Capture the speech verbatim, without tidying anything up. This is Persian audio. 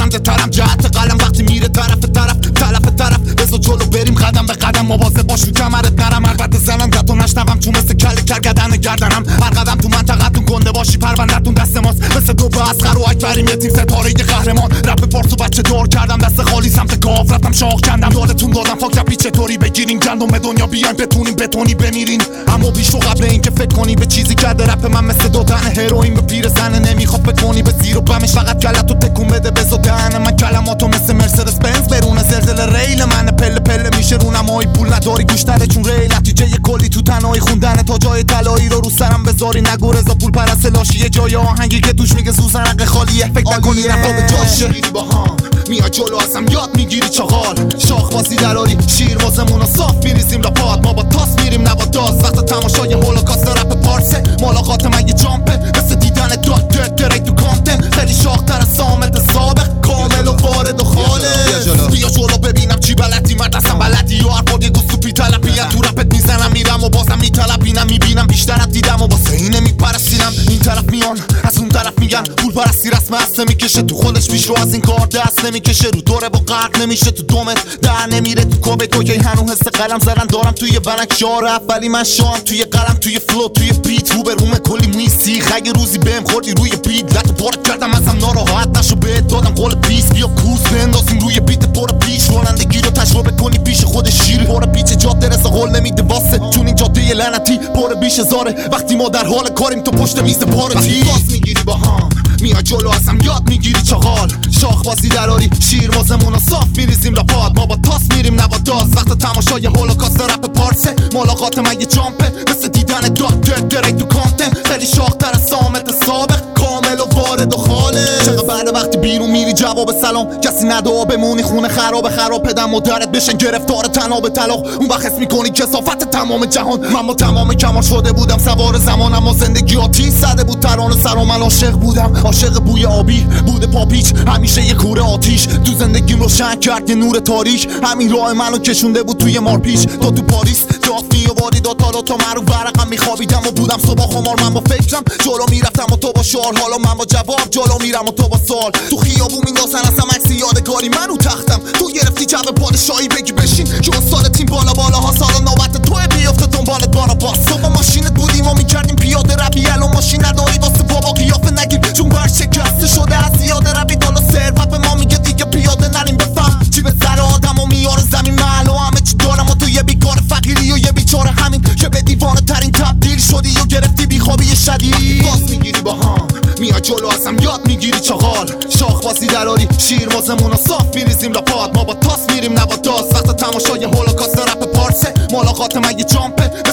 خنده ترم جهت قلم وقتی میره طرف طرف طرف طرف بذار جلو بریم قدم به قدم مواظب باش رو کمرت نرم البته زننده و نشنوم چون مثل کله کرگدن گردنم هر قدم تو منطقتون گنده باشی پرونده‌تون دست ماست مثل دو به اصغر و اکبریم یه تیم ستاره قهرمان رپ پارسو بچه دور کردم دست خالی سمت کاف رفتم شاخ کندم یادتون دادم فاک رپی چطوری بگیرین گندم دنیا بیاین بتونین بتونی بمیرین اما بیشو قبل اینکه فکر کنی به چیزی کرده رپ من مثل دادن هروئین به پیر زنه نمیخواد بکنی به زیر و بمش فقط کلتو تکون بده بزدن من کلماتو مثل مرسدس بنز برونه زلزله ریل من پله پله میشه رونمایی پول نداری گوش نده چون ریل نتیجه کلی تو تنهایی خوندن تا جای طلایی رو رو سرم بذاری نگو رضا پول پرست لاشی جای آهنگی که توش میگه سوزنق خالیه فکر نکنی نفا به جاشه میری با هم میای جلو ازم یاد میگیری چاغال شاخ بازی دراری شیر واسمون صاف میریزیم لپات ما با تاس میریم نه با داز وقت تماشای هولوکاست رپ پارسه ملاقات من یه جامپه مثل دیدن داد درک درک تو کانتن خیلی شاختر از سامت سابق کامل و وارد و خالص بیا جلو ببینم چی بلدی مرد اصلا بلدی یا هر بار یه گوز تو پی طلبی تو رپت میزنم میرم و بازم میطلبینم میبینم بیشتر از دیدم و واسه اینه میپرستینم این طرف میان از اون طرف میگن پول پرستی رسم هست نمیکشه تو خودش پیش رو از این کار دست نمیکشه رو دوره با غرق نمیشه تو دومت در نمیره تو کوبه تو که هنو حس قلم زدن دارم توی بلنک شار اولی من شام توی قلم توی فلو توی بیت رو به روم کلی میسی اگه روزی بهم خوردی روی بیت لطو پارک کردم ازم ناراحت نشو بهت دادم قول پیس بیا کوس بندازیم روی بیت پر پیش رانندگی رو تجربه کنی پیش خود شیر پر پیچ جاده رسا قول نمیده واسه چون این جاده لعنتی پر بیش هزاره وقتی ما در حال کاریم تو پشت میز پارتی پاس میگیری با هم میای جلو ازم یاد میگیری چاغال شاخ بازی دراری شیر واسمون صاف میریزیم لپات ما با تاس میریم نه با داز وقت تماشای هولوکاست رپ پارسه ملاقات من یه جامپه مثل دیدن داد درک درک تو کانتن خیلی شاختر از سامت سابق کامل و وارد و خالص چقدر بعد وقتی بیرون میری جواب سلام کسی ندا بمونی خونه خراب خراب پدر مادرت بشن گرفتار تناب طلاق اون وقت حس میکنی کثافت تمام جهان من با تمام کمال شده بودم سوار زمان اما زندگی آتیش زده بود ترانه سر و من عاشق بودم عاشق بوی آبی بوده پاپیچ همیشه یه کوره آتیش تو زندگیم روشن کرد یه نور تاریک همین راه منو کشونده بود توی مارپیچ تا تو پاریس داغ میواری دو تا تا من رو ورقم میخوابیدم و بودم صبح خمار من با فکرم جلو میرفتم و تو با شعار حالا من با جواب جلو میرم و تو با سال تو خیابون میندازن اصلا عکس یادگاری من رو تختم تو گرفتی جو پادشاهی بگی بشین که سال تیم بالا بالا ها سال نوبت تو بیافته دنبالت بارا باس صبح ماشینت بودیم و میکردیم پیاده روی الان ماشین نداری واسه بابا قیافه نگیر چون بر شکسته شده از زیاده روی بالا ثروت به ما میگه دیگه پیاده نریم بفهم چی به سر آدم و میاره زمین محل و همه چی دارم و تو یه بیکار فقیری و یه بیچاره همین که به دیوانه ترین تبدیل شدی و گرفتی بیخوابی شدید باس میگیری با هم میای جلو ازم یاد میگیری چاغال شاخ بازی دراری شیر واسمون صاف میریزیم لپات ما با تاس میریم نه با داز وقت تماشای هولوکاست رپ پارسه ملاقات من یه جامپه